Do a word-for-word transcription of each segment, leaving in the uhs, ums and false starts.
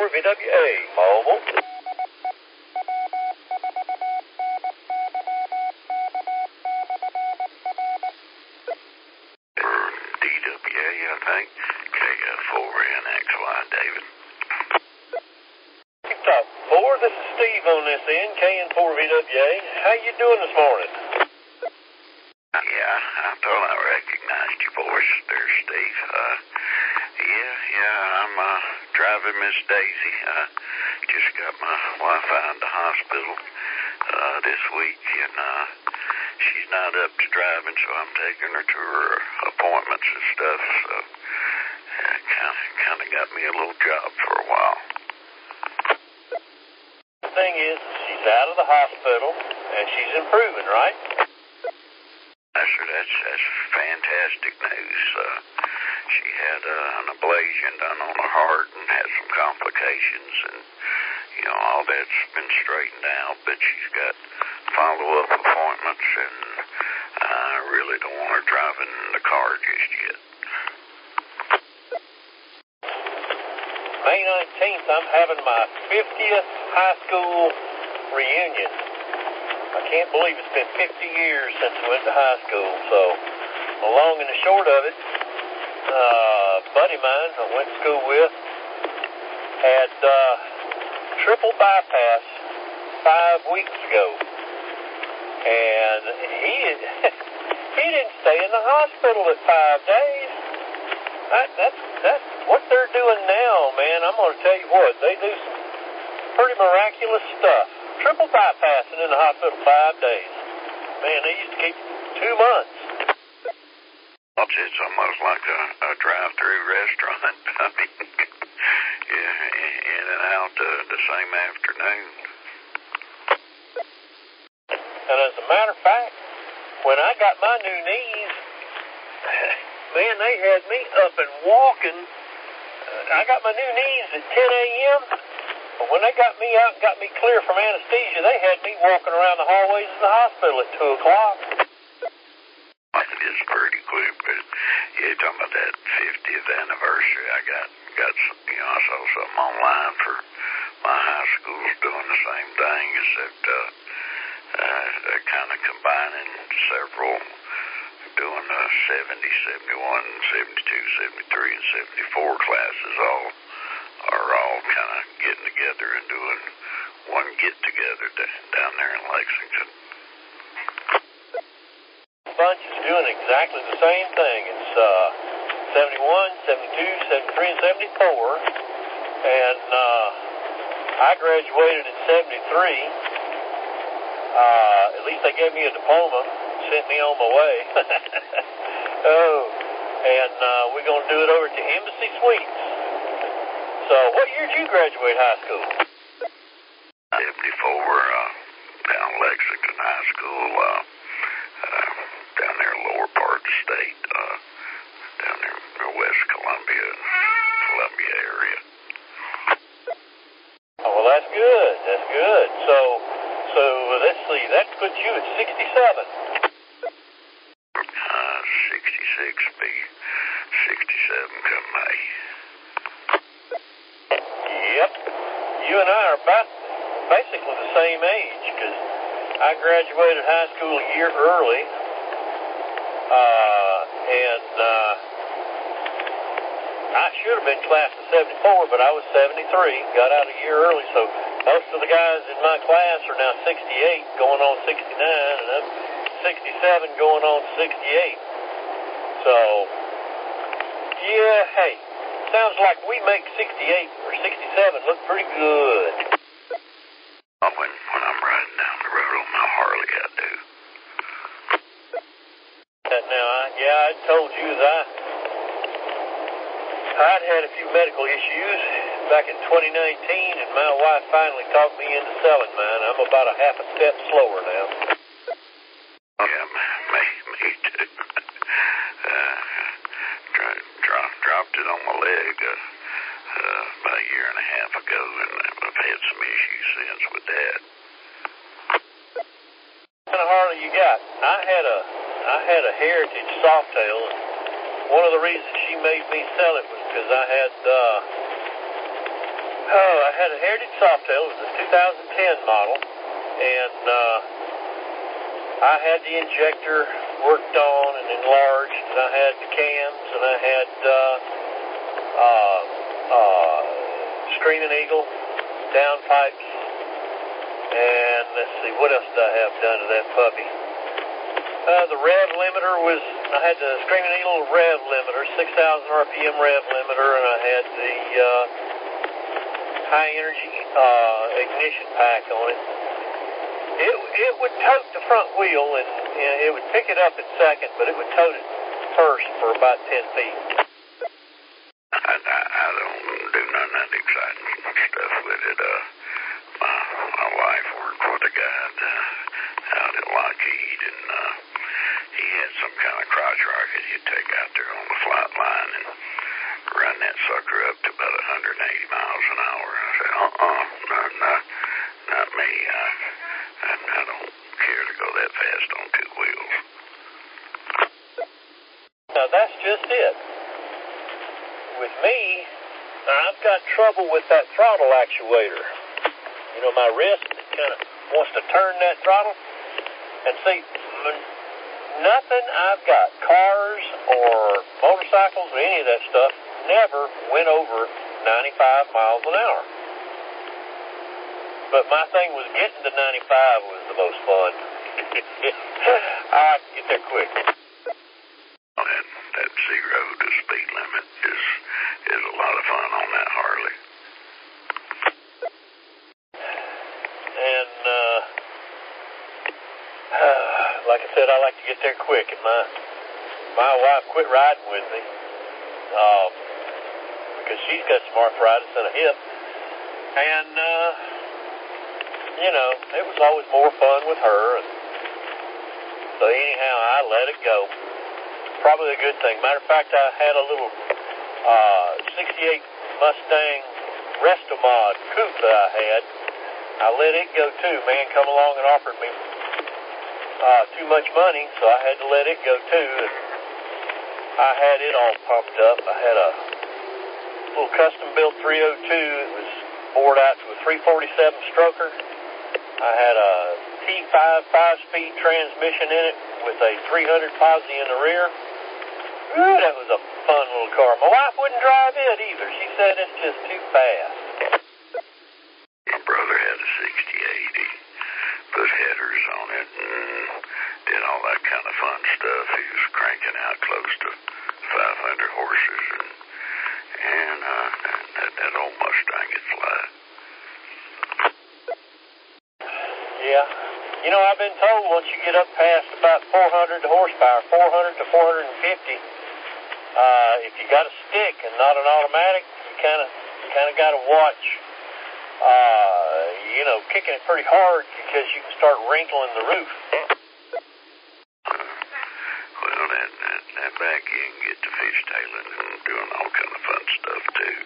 four V W A mobile. D W A, I think. K four N X Y, David. Top four, this is Steve on this end, K N four V W A. How you doing this morning? Yeah, I thought I recognized your voice there, Steve. Uh, yeah, yeah, I'm uh, driving Miss Daisy. I just got my wife out of the hospital uh, this week, and uh, she's not up to driving, so I'm taking her to her appointments and stuff. So it kind of kind of got me a little job for a while. The thing is, she's out of the hospital, and she's improving, right? That's, that's, that's fantastic news. Uh, she had uh, an ablation done on her heart and had some complications, and, you know, all that's been straightened out, but she's got follow-up appointments, and I really don't want her driving the car just yet. May nineteenth, I'm having my fiftieth high school reunion. I can't believe it's been fifty years since I went to high school, so the long and the short of it, uh, a buddy of mine I went to school with had uh, triple bypass five weeks ago, and he he didn't stay in the hospital at five days. That, that's that's what they're doing now, man. I'm going to tell you what, they do some pretty miraculous stuff. Triple bypassing in the hospital five days. Man, they used to keep two months. It's almost like a, a drive-through restaurant. I mean, yeah, in and out uh, the same afternoon. And as a matter of fact, when I got my new knees, man, they had me up and walking. Uh, I got my new knees at ten a.m., but when they got me out and got me clear from anesthesia, they had me walking around the hallways of the hospital at two o'clock. It is pretty quick, but yeah, talking about that fiftieth anniversary, I got, got some, you know, I saw something online for my high school's doing the same thing, except uh, uh, they're kind of combining several, doing uh, seventy, seventy-one, seventy-two, seventy-three, and seventy-four classes all are all kind of getting together and doing one get-together down there in Lexington. The bunch is doing exactly the same thing. It's uh, seventy-one, seventy-two, seventy-three, and seventy-four. And uh, I graduated in seventy-three. Uh, at least they gave me a diploma, sent me on my way. oh, and uh, we're going to do it over to Embassy Suites. So, what year did you graduate high school? seventy-four, uh, down Lexington High School, uh, uh, down there lower part of the state, uh, down there in West Columbia, Columbia area. Oh, well, that's good. That's good. So, so let's see, that puts you at sixty-seven. Uh, sixty-six, be sixty-seven come May. Yep. You and I are about basically the same age, because I graduated high school a year early, uh, and uh, I should have been class of seventy-four, but I was seventy-three, got out a year early, so most of the guys in my class are now sixty-eight, going on sixty-nine, and I'm sixty-seven, going on sixty-eight. So, yeah, hey, sounds like we make sixty-eight or sixty-seven look pretty good. When, when I'm riding down the road on my Harley, I do. Now, I, yeah, I told you that I'd had a few medical issues back in twenty nineteen, and my wife finally talked me into selling mine. I'm about a half a step slower now. Yeah, me, me too. uh, dro dro dropped it on my leg uh, uh, about a year and a half ago, and I've had some issues since with that. What kind of Harley you got? I had a, I had a Heritage Softail. One of the reasons she made me sell it was because I had, uh, oh, I had a Heritage Softail. It was a two thousand ten model, and uh, I had the injector worked on and enlarged, and I had the cams, and I had uh, uh, uh, Screaming Eagle downpipes, and let's see, what else did I have done to that puppy? Uh, the rev limiter was, I had the Screaming Eagle rev limiter, six thousand R P M rev limiter, and I had the uh, high energy uh, ignition pack on it. It it would tote the front wheel, and, and it would pick it up in second, but it would tote it first for about ten feet. I, I, I don't do none of that exciting stuff with it. Uh, my, my wife worked with a guy uh, out at Lockheed, and uh, he had some kind of crotch rocket he'd take out there on the flight line and run that sucker up to about one hundred eighty miles an hour. I said, uh-uh, no, not, not me. I, I, I don't care to go that fast on two wheels. Now, that's just it. With me, I've got trouble with that throttle actuator. You know, my wrist kind of wants to turn that throttle. And see, nothing I've got, cars or motorcycles or any of that stuff, never went over ninety-five miles an hour. But my thing was getting to ninety-five was the most fun. I like to get there quick. That, that zero to speed limit is is a lot of fun on that Harley. And uh, uh, like I said, I like to get there quick. And my my wife quit riding with me uh, because she's got some arthritis in a hip. And uh, you know, it was always more fun with her. And so anyhow, I let it go. Probably a good thing. Matter of fact, I had a little uh, sixty-eight Mustang Restomod coupe that I had. I let it go too. Man come along and offered me uh, too much money, so I had to let it go too. And I had it all pumped up. I had a little custom built three oh two. It was bored out to a three forty-seven stroker. I had a T five five-speed transmission in it with a three hundred posi in the rear. Ooh, that was a fun little car. My wife wouldn't drive it either. She said it's just too fast. My brother had a sixty-eight. He put headers on it and did all that kind of fun stuff. He was cranking out close to five hundred horses, and, and uh, that, that old Mustang could fly. Yeah. You know, I've been told once you get up past about four hundred horsepower, four hundred to four hundred fifty, uh, if you got a stick and not an automatic, you kind of kind of got to watch, uh, you know, kicking it pretty hard because you can start wrinkling the roof. Well, that, that, that back end get to fishtailing and doing all kind of fun stuff, too.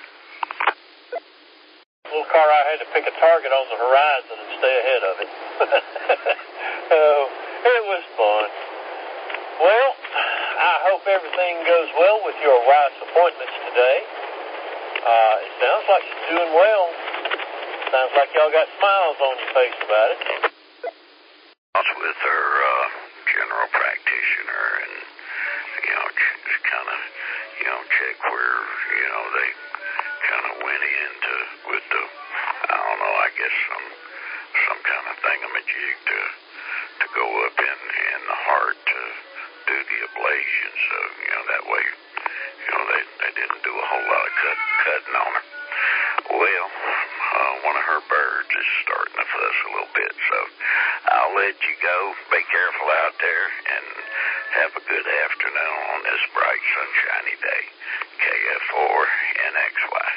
Little car, I had to pick a target on the horizon and stay ahead of it. Oh, it was fun. Well, I hope everything goes well with your wife's appointments today. Uh, it sounds like she's doing well. Sounds like y'all got smiles on your face about it. I was with her uh, general practitioner, and you know, just kind of, you know, check where, you know, they kind of went into with the, I don't know, I guess some some kind of thingamajig to to go up in in the heart to do the ablation. So you know that way, you know they they didn't do a whole lot of cut, cutting on her. Well, uh, one of her birds is starting to fuss a little bit, so I'll let you go. Be careful out there, and have a good afternoon on this bright, sunshiny day. K F four N X Y.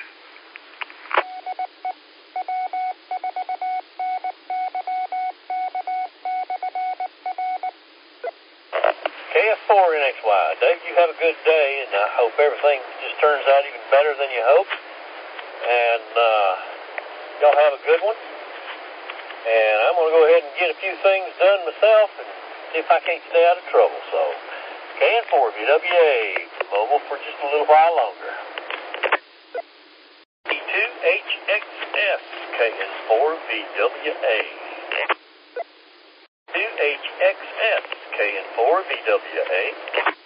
K F four N X Y. Dave, you have a good day, and I hope everything just turns out even better than you hoped. And uh, y'all have a good one. And I'm going to go ahead and get a few things done myself and see if I can't stay out of trouble. So, K N four B W A, mobile for just a little while longer. E two H X S K N four V W A. two H X S K N four V W A.